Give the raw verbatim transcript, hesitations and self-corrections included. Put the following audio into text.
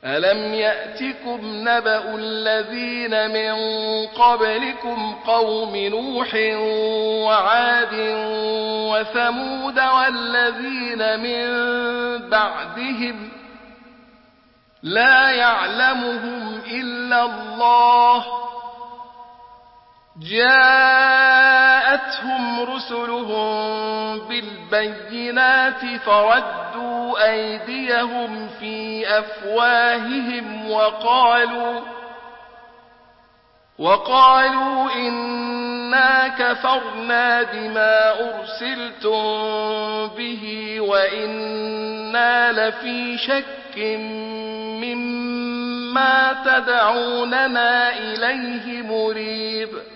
ألم يأتكم نبأ الذين من قبلكم قوم نوح وعاد وثمود والذين من بعدهم لا يعلمهم إلا الله جاءتهم رسلهم بالبينات فردوا أيديهم في أفواههم وقالوا وقالوا إنا كفرنا بما أرسلتم به وإنا لفي شك مما تدعوننا إليه مريب